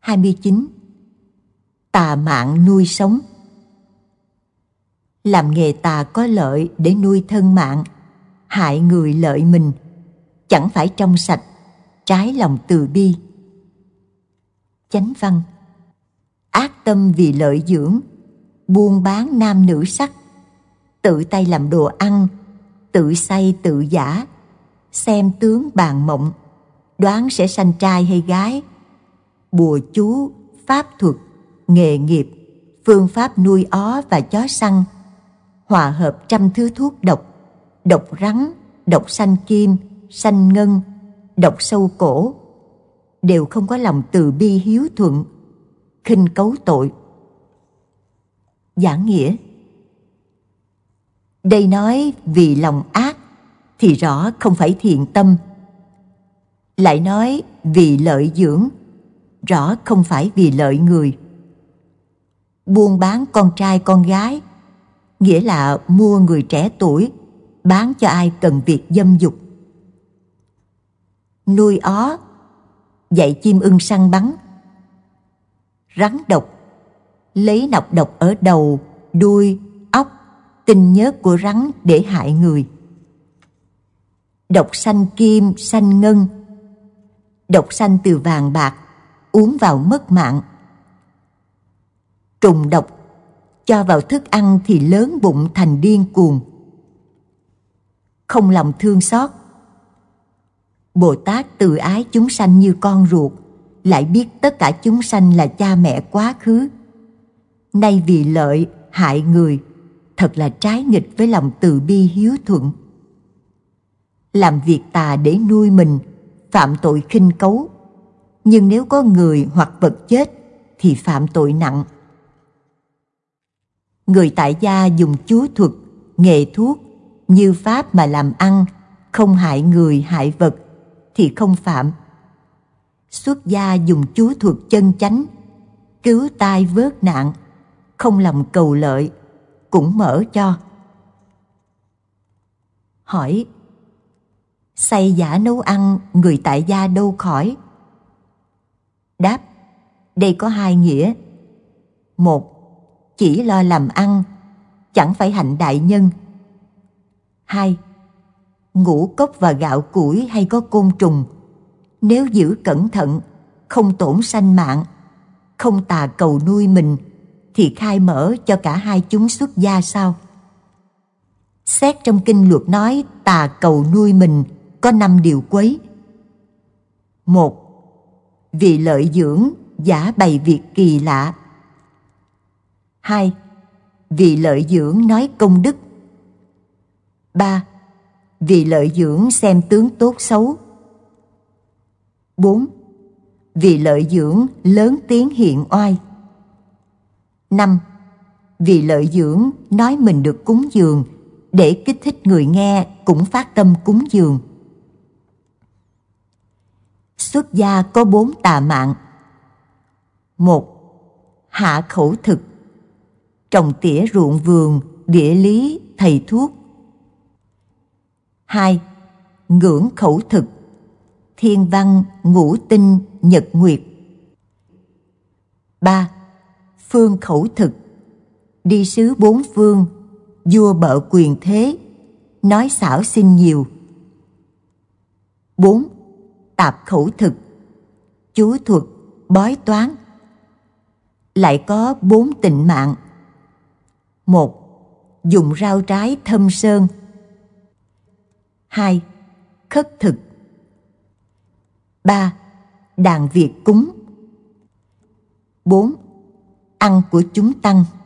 29. Tà mạng nuôi sống. Làm nghề tà có lợi để nuôi thân mạng, hại người lợi mình, chẳng phải trong sạch, trái lòng từ bi. Chánh văn. Ác tâm vì lợi dưỡng, buôn bán nam nữ sắc, tự tay làm đồ ăn, tự say tự giả, xem tướng bàn mộng, đoán sẽ sanh trai hay gái, bùa chú, pháp thuật, nghề nghiệp, phương pháp nuôi ó và chó săn, hòa hợp trăm thứ thuốc độc, độc rắn, độc sanh kim, sanh ngân, độc sâu cổ, đều không có lòng từ bi hiếu thuận, khinh cấu tội. Giảng nghĩa. Đây nói vì lòng ác thì rõ không phải thiện tâm. Lại nói vì lợi dưỡng, rõ không phải vì lợi người. Buôn bán con trai con gái, nghĩa là mua người trẻ tuổi, bán cho ai cần việc dâm dục. Nuôi ó, dạy chim ưng săn bắn. Rắn độc, lấy nọc độc ở đầu, đuôi, óc, tinh nhớt của rắn để hại người. Độc sanh kim, sanh ngân. Độc sanh từ vàng bạc, uống vào mất mạng. Trùng độc, cho vào thức ăn thì lớn bụng thành điên cuồng. Không lòng thương xót. Bồ Tát từ ái chúng sanh như con ruột, lại biết tất cả chúng sanh là cha mẹ quá khứ. Nay vì lợi hại người, thật là trái nghịch với lòng từ bi hiếu thuận. Làm việc tà để nuôi mình, phạm tội khinh cấu. Nhưng nếu có người hoặc vật chết thì phạm tội nặng. Người tại gia dùng chú thuật, nghề thuốc, như pháp mà làm ăn, không hại người hại vật thì không phạm. Xuất gia dùng chú thuật chân chánh, cứu tai vớt nạn, không lòng cầu lợi, cũng mở cho. Hỏi: say giả nấu ăn, người tại gia đâu khỏi? Đáp: đây có hai nghĩa. Một, chỉ lo làm ăn, chẳng phải hạnh đại nhân. Hai, ngũ cốc và gạo củi hay có côn trùng, nếu giữ cẩn thận, không tổn sanh mạng, không tà cầu nuôi mình, thì khai mở cho cả hai chúng xuất gia sao? Xét trong kinh luật nói tà cầu nuôi mình có 5 điều quấy. 1. Vì lợi dưỡng, giả bày việc kỳ lạ. 2. Vì lợi dưỡng nói công đức. 3. Vì lợi dưỡng xem tướng tốt xấu. 4. Vì lợi dưỡng lớn tiếng hiện oai. 5. Vì lợi dưỡng nói mình được cúng dường, để kích thích người nghe cũng phát tâm cúng dường. Xuất gia có 4 tà mạng. 1. Hạ khẩu thực, trồng tỉa ruộng vườn, địa lý, thầy thuốc. 2. Ngưỡng khẩu thực, thiên văn, ngũ tinh, nhật nguyệt. 3. Phương khẩu thực, đi sứ 4 phương, vua bợ quyền thế, nói xảo xin nhiều. 4. Tạp khẩu thực, chú thuật, bói toán. Lại có 4 tịnh mạng. 1. Dùng rau trái thâm sơn. 2. Khất thực. 3. Đàn việc cúng. 4. Ăn của chúng tăng.